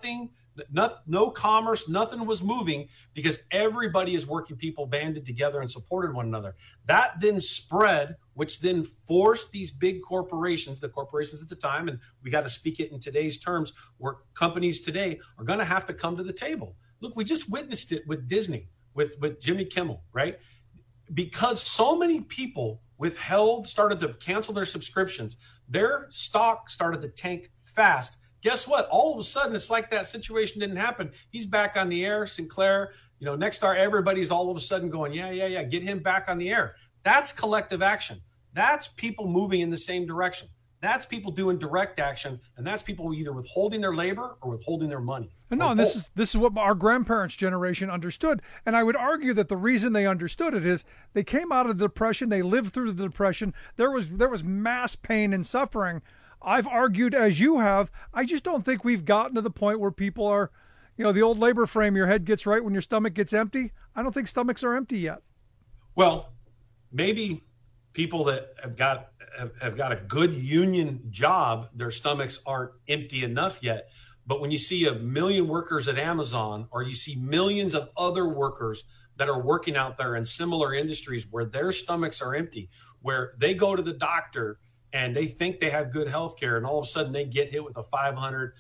No commerce, nothing was moving, because everybody is working people banded together and supported one another. That then spread, which then forced these big corporations, the corporations at the time, and we got to speak it in today's terms, where companies today are going to have to come to the table. Look, we just witnessed it with Disney, with Jimmy Kimmel, right? Because so many people started to cancel their subscriptions, their stock started to tank fast. Guess what? All of a sudden, it's like that situation didn't happen. He's back on the air, Sinclair, Nexstar, everybody's all of a sudden going, yeah, get him back on the air. That's collective action. That's people moving in the same direction. That's people doing direct action, and that's people either withholding their labor or withholding their money. No, this is what our grandparents' generation understood. And I would argue that the reason they understood it is they came out of the Depression, they lived through the Depression. There was mass pain and suffering. I've argued, as you have, I just don't think we've gotten to the point where people are, the old labor frame, your head gets right when your stomach gets empty. I don't think stomachs are empty yet. Well, maybe people that have got a good union job, their stomachs aren't empty enough yet. But when you see 1 million workers at Amazon, or you see millions of other workers that are working out there in similar industries where their stomachs are empty, where they go to the doctor and they think they have good health care, and all of a sudden they get hit with a $500,000,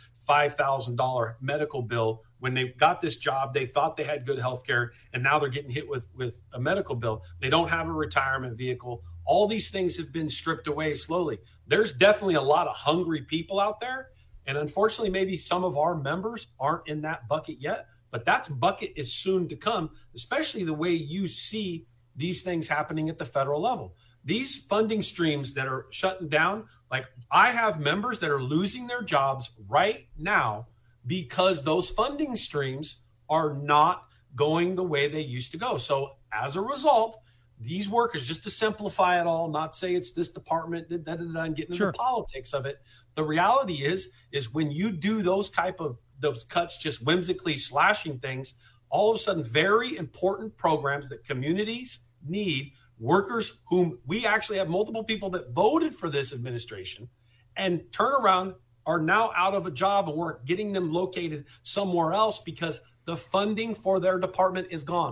$5,000 medical bill. When they got this job, they thought they had good health care, and now they're getting hit with a medical bill. They don't have a retirement vehicle. All these things have been stripped away slowly. There's definitely a lot of hungry people out there. And unfortunately, maybe some of our members aren't in that bucket yet, but that bucket is soon to come, especially the way you see these things happening at the federal level. These funding streams that are shutting down, like I have members that are losing their jobs right now because those funding streams are not going the way they used to go. So as a result, these workers, just to simplify it all, not say it's this department, and get into the politics of it. The reality is when you do those cuts, just whimsically slashing things, all of a sudden, very important programs that communities need, workers whom we actually have multiple people that voted for this administration and turn around are now out of a job, and we're getting them located somewhere else because the funding for their department is gone.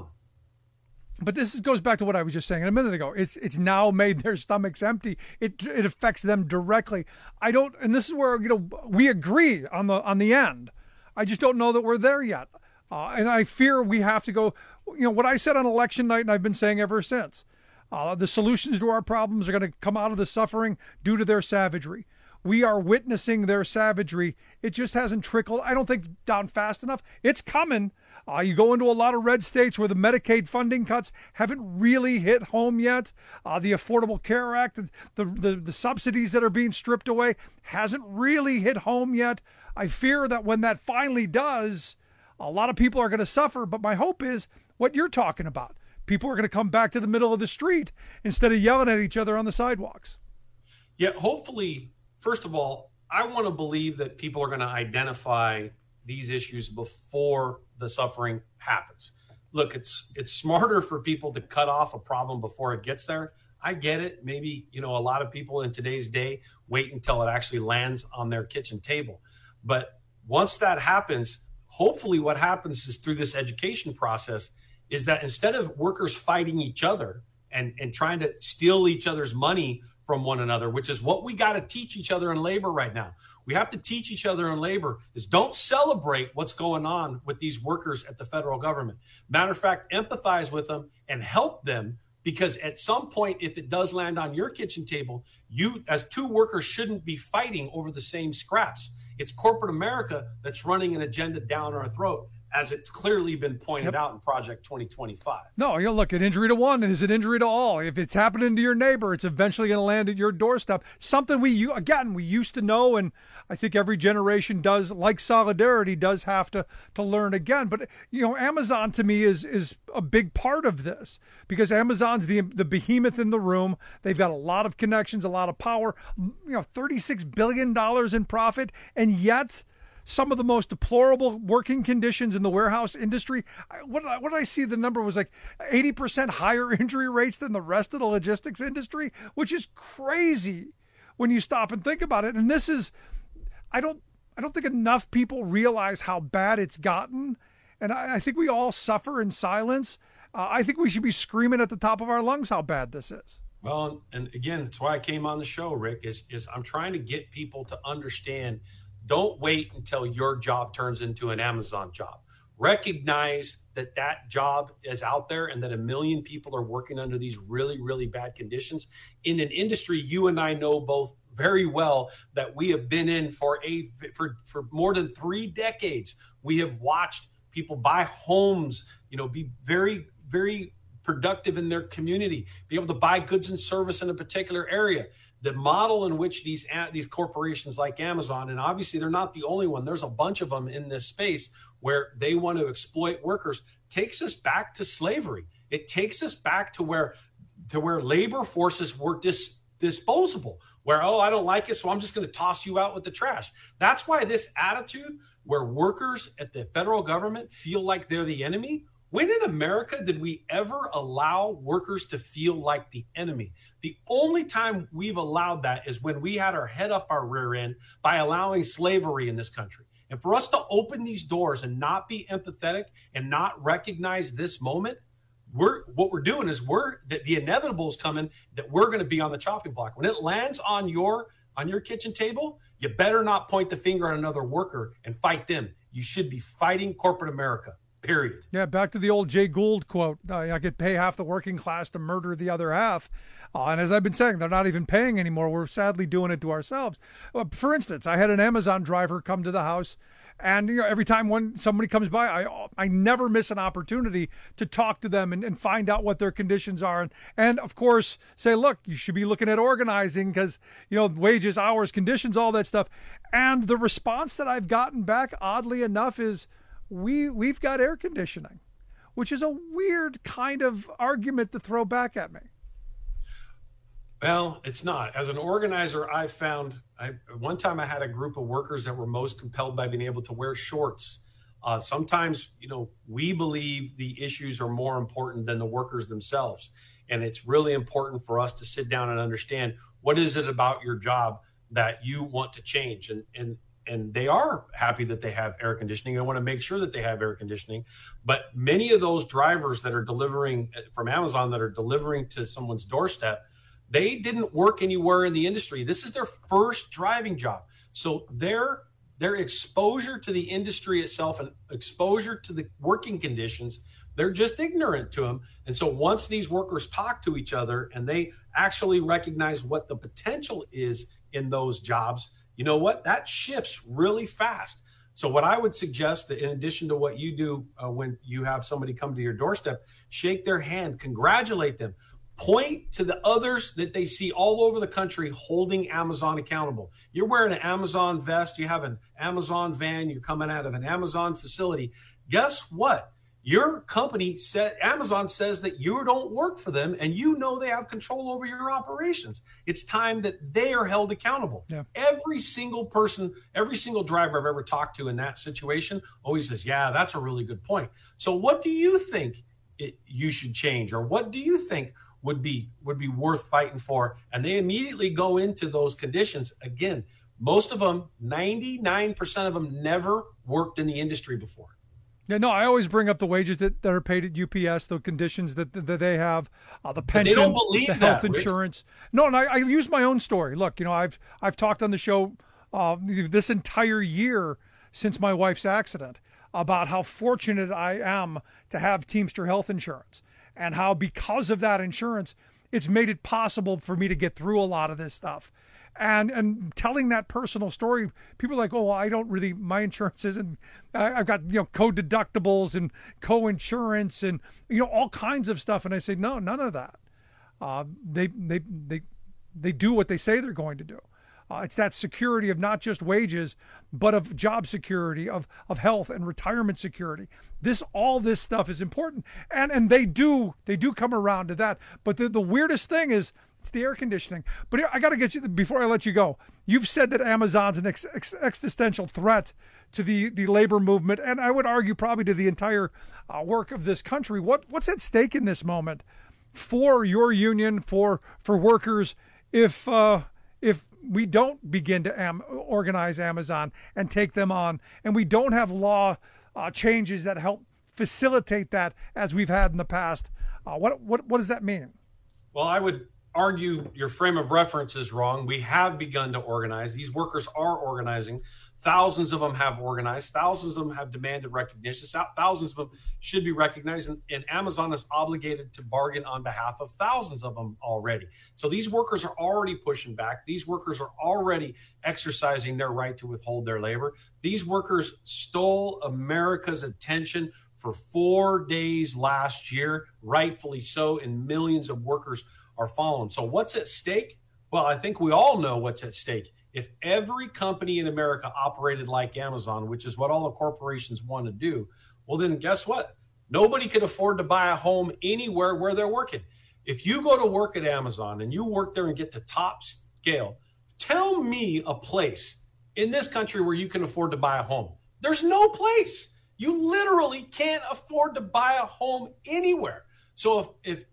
But this goes back to what I was just saying a minute ago. It's now made their stomachs empty. It affects them directly. And this is where we agree on the end. I just don't know that we're there yet, and I fear we have to go. What I said on election night, and I've been saying ever since. The solutions to our problems are going to come out of the suffering due to their savagery. We are witnessing their savagery. It just hasn't trickled, I don't think, down fast enough. It's coming. You go into a lot of red states where the Medicaid funding cuts haven't really hit home yet. The Affordable Care Act, the subsidies that are being stripped away hasn't really hit home yet. I fear that when that finally does, a lot of people are going to suffer. But my hope is what you're talking about. People are going to come back to the middle of the street instead of yelling at each other on the sidewalks. Yeah, hopefully, first of all, I want to believe that people are going to identify these issues before the suffering happens. Look, it's smarter for people to cut off a problem before it gets there. I get it. Maybe, a lot of people in today's day wait until it actually lands on their kitchen table. But once that happens, hopefully what happens is through this education process is that instead of workers fighting each other and trying to steal each other's money from one another, which is what we got to teach each other in labor right now. We have to teach each other in labor is don't celebrate what's going on with these workers at the federal government. Matter of fact, empathize with them and help them, because at some point, if it does land on your kitchen table, you as two workers shouldn't be fighting over the same scraps. It's corporate America that's running an agenda down our throat, as it's clearly been pointed out in Project 2025. No, you look at injury to one, and is it injury to all? If it's happening to your neighbor, it's eventually going to land at your doorstep. Something we used to know, and I think every generation does, like solidarity, does have to learn again. But, Amazon to me is a big part of this, because Amazon's the behemoth in the room. They've got a lot of connections, a lot of power, $36 billion in profit, and yet some of the most deplorable working conditions in the warehouse industry. What did I see? The number was like 80% higher injury rates than the rest of the logistics industry, which is crazy when you stop and think about it. And this is, I don't think enough people realize how bad it's gotten. And I think we all suffer in silence. I think we should be screaming at the top of our lungs how bad this is. Well, and again, that's why I came on the show, Rick, is I'm trying to get people to understand. Don't wait until your job turns into an Amazon job. Recognize that job is out there and that 1 million people are working under these really, really bad conditions in an industry you and I know both very well that we have been in for more than 3 decades. We have watched people buy homes, be very, very productive in their community, be able to buy goods and service in a particular area. The model in which these corporations like Amazon, and obviously they're not the only one, there's a bunch of them in this space where they want to exploit workers, takes us back to slavery. It takes us back to where labor forces were disposable, where, I don't like it, so I'm just going to toss you out with the trash. That's why this attitude where workers at the federal government feel like they're the enemy. When in America did we ever allow workers to feel like the enemy? The only time we've allowed that is when we had our head up our rear end by allowing slavery in this country. And for us to open these doors and not be empathetic and not recognize this moment, what we're doing is the inevitable is coming, that we're going to be on the chopping block. When it lands on your kitchen table, you better not point the finger at another worker and fight them. You should be fighting corporate America. Period. Yeah, back to the old Jay Gould quote, I could pay half the working class to murder the other half. And as I've been saying, they're not even paying anymore. We're sadly doing it to ourselves. For instance, I had an Amazon driver come to the house, and every time somebody comes by, I never miss an opportunity to talk to them and find out what their conditions are. And of course, say, look, you should be looking at organizing because, wages, hours, conditions, all that stuff. And the response that I've gotten back, oddly enough, is, we've got air conditioning, which is a weird kind of argument to throw back at me. Well, it's not. As an organizer, I found one time I had a group of workers that were most compelled by being able to wear shorts. Sometimes, we believe the issues are more important than the workers themselves. And it's really important for us to sit down and understand, what is it about your job that you want to change? And they are happy that they have air conditioning. They want to make sure that they have air conditioning. But many of those drivers that are delivering from Amazon, that are delivering to someone's doorstep, they didn't work anywhere in the industry. This is their first driving job. So their exposure to the industry itself and exposure to the working conditions, they're just ignorant to them. And so once these workers talk to each other and they actually recognize what the potential is in those jobs, you know what? That shifts really fast. So what I would suggest, that in addition to what you do when you have somebody come to your doorstep, shake their hand, congratulate them, point to the others that they see all over the country holding Amazon accountable. You're wearing an Amazon vest, you have an Amazon van, you're coming out of an Amazon facility. Guess what? Your company Amazon says that you don't work for them, and they have control over your operations. It's time that they are held accountable. Yeah. Every single person, every single driver I've ever talked to in that situation always says, yeah, that's a really good point. So what do you think you should change? Or what do you think would be worth fighting for. And they immediately go into those conditions. Again, most of them, 99% of them, never worked in the industry before. Yeah, no, I always bring up the wages that are paid at UPS, the conditions that they have, the pension, they don't believe the health insurance. No, and I use my own story. Look, I've talked on the show this entire year since my wife's accident about how fortunate I am to have Teamster health insurance, and how because of that insurance, it's made it possible for me to get through a lot of this stuff. And telling that personal story, people are like, oh, well, I don't really, my insurance isn't, I've got, co-deductibles and co-insurance and, all kinds of stuff. And I say, no, none of that. They do what they say they're going to do. It's that security of not just wages, but of job security, of health and retirement security. All this stuff is important. And they do come around to that. But the weirdest thing is, it's the air conditioning. But I got to get you, before I let you go, you've said that Amazon's an existential threat to the labor movement, and I would argue probably to the entire work of this country. What's at stake in this moment for your union, for workers, if we don't begin to organize Amazon and take them on, and we don't have law changes that help facilitate that as we've had in the past? What does that mean? Well, I would argue your frame of reference is wrong. We have begun to organize. These workers are organizing. Thousands of them have organized. Thousands of them have demanded recognition. Thousands of them should be recognized. And Amazon is obligated to bargain on behalf of thousands of them already. So these workers are already pushing back. These workers are already exercising their right to withhold their labor. These workers stole America's attention for 4 days last year, rightfully so, and millions of workers are following. So what's at stake? Well, I think we all know what's at stake. If every company in America operated like Amazon, which is what all the corporations want to do, well, then guess what? Nobody could afford to buy a home anywhere where they're working. If you go to work at Amazon and you work there and get to top scale, tell me a place in this country where you can afford to buy a home. There's no place. You literally can't afford to buy a home anywhere. So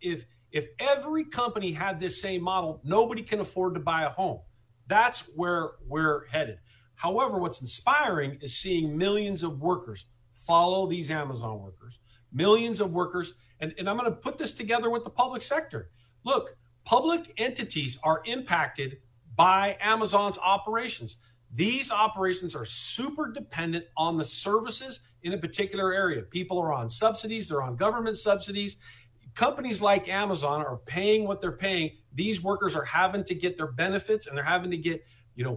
if every company had this same model, nobody can afford to buy a home. That's where we're headed. However, what's inspiring is seeing millions of workers follow these Amazon workers, millions of workers. And I'm going to put this together with the public sector. Look, public entities are impacted by Amazon's operations. These operations are super dependent on the services in a particular area. People are on subsidies. They're on government subsidies. Companies like Amazon are paying what they're paying. These workers are having to get their benefits, and they're having to get,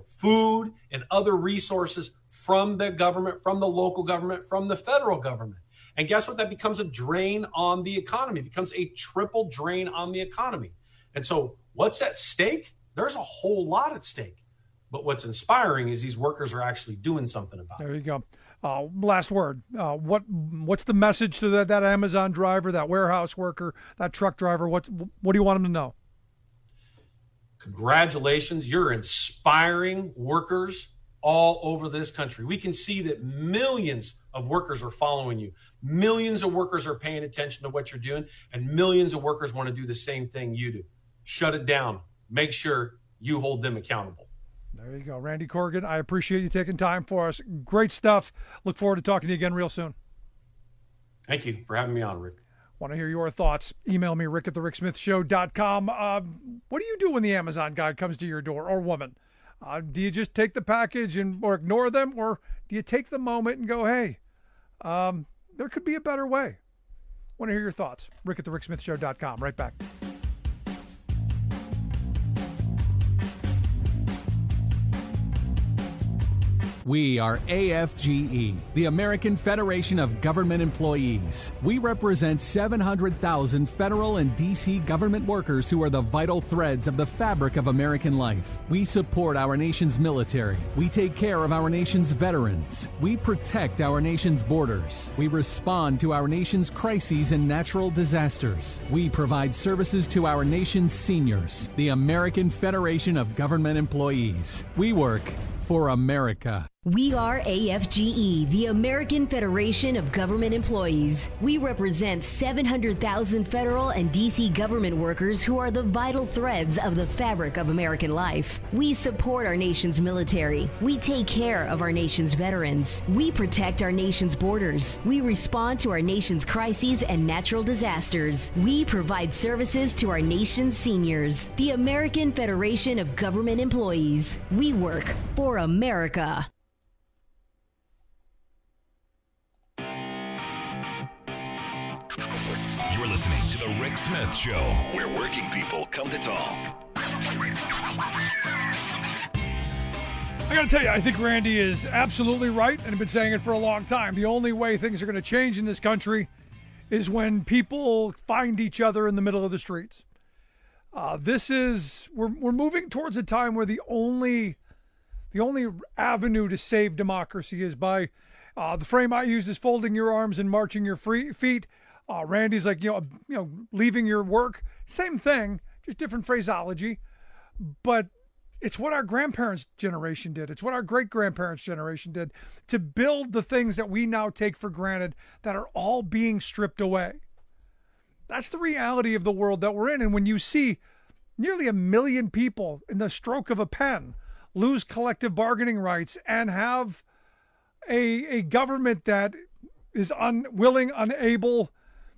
food and other resources from the government, from the local government, from the federal government. And guess what? That becomes a drain on the economy. It becomes a triple drain on the economy. And so what's at stake? There's a whole lot at stake. But what's inspiring is these workers are actually doing something about it. There you go. Last word. What's the message to that Amazon driver, that warehouse worker, that truck driver? What do you want them to know? Congratulations. You're inspiring workers all over this country. We can see that millions of workers are following you. Millions of workers are paying attention to what you're doing, and millions of workers want to do the same thing you do. Shut it down. Make sure you hold them accountable. There you go. Randy Corrigan, I appreciate you taking time for us. Great stuff. Look forward to talking to you again real soon. Thank you for having me on, Rick. Want to hear your thoughts? Email me, rick@thericksmithshow.com. What do you do when the Amazon guy comes to your door, or woman? Do you just take the package or ignore them? Or do you take the moment and go, hey, there could be a better way? Want to hear your thoughts? rick@thericksmithshow.com. Right back. We are AFGE, the American Federation of Government Employees. We represent 700,000 federal and D.C. government workers who are the vital threads of the fabric of American life. We support our nation's military. We take care of our nation's veterans. We protect our nation's borders. We respond to our nation's crises and natural disasters. We provide services to our nation's seniors. The American Federation of Government Employees. We work for America. We are AFGE, the American Federation of Government Employees. We represent 700,000 federal and D.C. government workers who are the vital threads of the fabric of American life. We support our nation's military. We take care of our nation's veterans. We protect our nation's borders. We respond to our nation's crises and natural disasters. We provide services to our nation's seniors. The American Federation of Government Employees. We work for America. You're listening to The Rick Smith Show, where working people come to talk. I got to tell you, I think Randy is absolutely right, and I've been saying it for a long time. The only way things are going to change in this country is when people find each other in the middle of the streets. We're moving towards a time where the only avenue to save democracy is by the frame I use is folding your arms and marching your feet. Randy's like, leaving your work. Same thing, just different phraseology. But it's what our grandparents' generation did. It's what our great-grandparents' generation did to build the things that we now take for granted that are all being stripped away. That's the reality of the world that we're in. And when you see nearly 1 million people in the stroke of a pen lose collective bargaining rights and have a government that is unwilling, unable,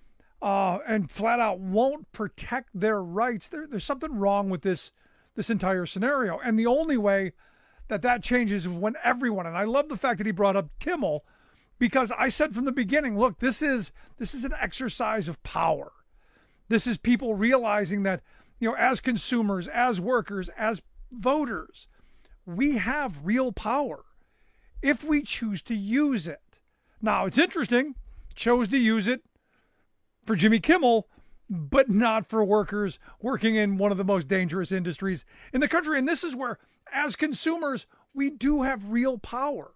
and flat out won't protect their rights, there's something wrong with this entire scenario. And the only way that changes is when everyone, and I love the fact that he brought up Kimmel, because I said from the beginning, look, this is an exercise of power. This is people realizing that, as consumers, as workers, as voters, we have real power if we choose to use it. Now, it's interesting, chose to use it for Jimmy Kimmel, but not for workers working in one of the most dangerous industries in the country. And this is where, as consumers, we do have real power.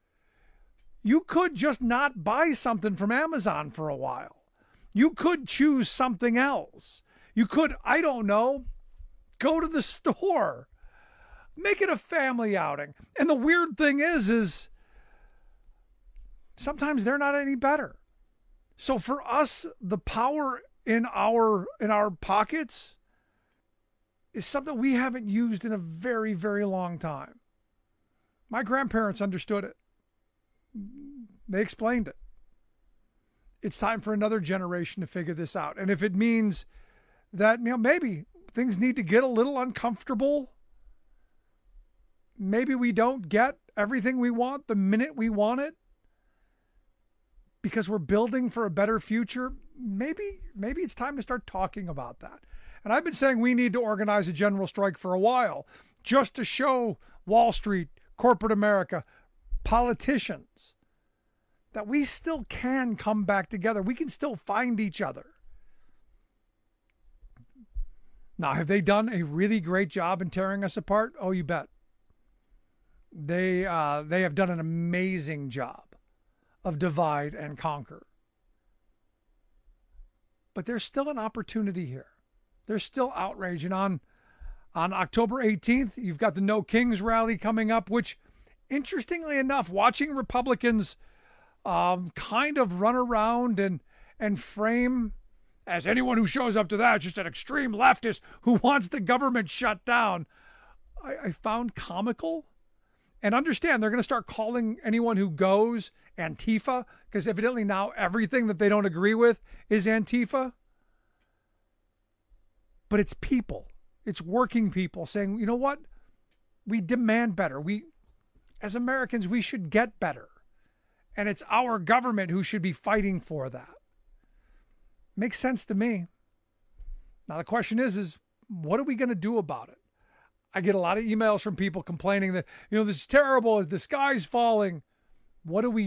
You could just not buy something from Amazon for a while. You could choose something else. You could, I don't know, go to the store, make it a family outing. And the weird thing is sometimes they're not any better. So for us, the power in our pockets is something we haven't used in a very, very long time. My grandparents understood it. They explained it. It's time for another generation to figure this out. And if it means that, maybe things need to get a little uncomfortable, maybe we don't get everything we want the minute we want it, because we're building for a better future, maybe it's time to start talking about that. And I've been saying we need to organize a general strike for a while, just to show Wall Street, corporate America, politicians, that we still can come back together. We can still find each other. Now, have they done a really great job in tearing us apart? Oh, you bet. They have done an amazing job of divide and conquer. But there's still an opportunity here. There's still outrage. And on October 18th, you've got the No Kings rally coming up, which, interestingly enough, watching Republicans kind of run around and frame as anyone who shows up to that just an extreme leftist who wants the government shut down, I found comical. And understand, they're going to start calling anyone who goes Antifa, because evidently now everything that they don't agree with is Antifa. But it's people. It's working people saying, you know what? We demand better. As Americans, we should get better. And it's our government who should be fighting for that. Makes sense to me. Now, the question is what are we going to do about it? I get a lot of emails from people complaining that, this is terrible, the sky's falling. What do?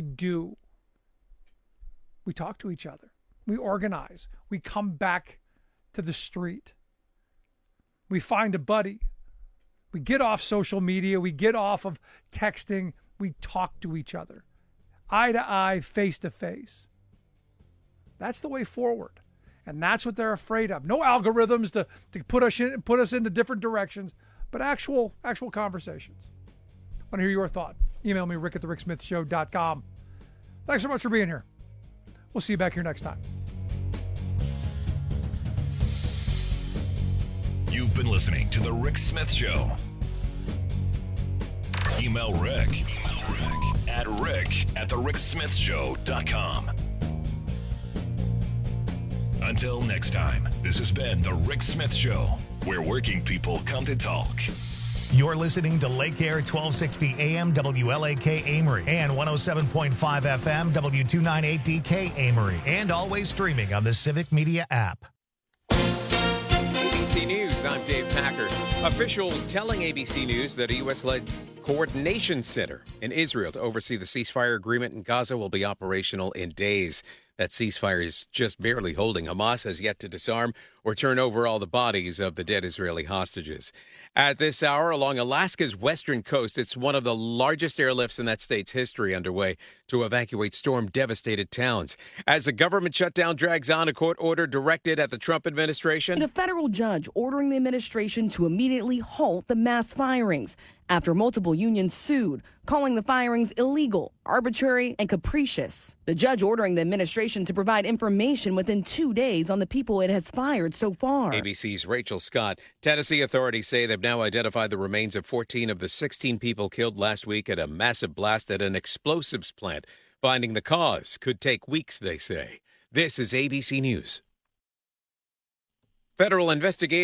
We talk to each other. We organize. We come back to the street. We find a buddy. We get off social media. We get off of texting. We talk to each other. Eye to eye, face to face. That's the way forward. And that's what they're afraid of. No algorithms to put us into different directions, but actual conversations. I want to hear your thought. Email me, rick@thericksmithshow.com. Thanks so much for being here. We'll see you back here next time. You've been listening to The Rick Smith Show. Email Rick at rick@thericksmithshow.com. Until next time, this has been The Rick Smith Show, where working people come to talk. You're listening to Lake Air 1260 AM WLAK Amory and 107.5 FM W298DK Amory, and always streaming on the Civic Media app. ABC News, I'm Dave Packard. Officials telling ABC News that a U.S.-led coordination center in Israel to oversee the ceasefire agreement in Gaza will be operational in days. That ceasefire is just barely holding. Hamas has yet to disarm or turn over all the bodies of the dead Israeli hostages. At this hour, along Alaska's western coast, it's one of the largest airlifts in that state's history underway to evacuate storm-devastated towns. As the government shutdown drags on, a court order directed at the Trump administration. And a federal judge ordering the administration to immediately halt the mass firings after multiple unions sued, calling the firings illegal, arbitrary, and capricious. The judge ordering the administration to provide information within 2 days on the people it has fired so far. ABC's Rachel Scott. Tennessee authorities say they've now identified the remains of 14 of the 16 people killed last week at a massive blast at an explosives plant. Finding the cause could take weeks, they say. This is ABC News. Federal investigators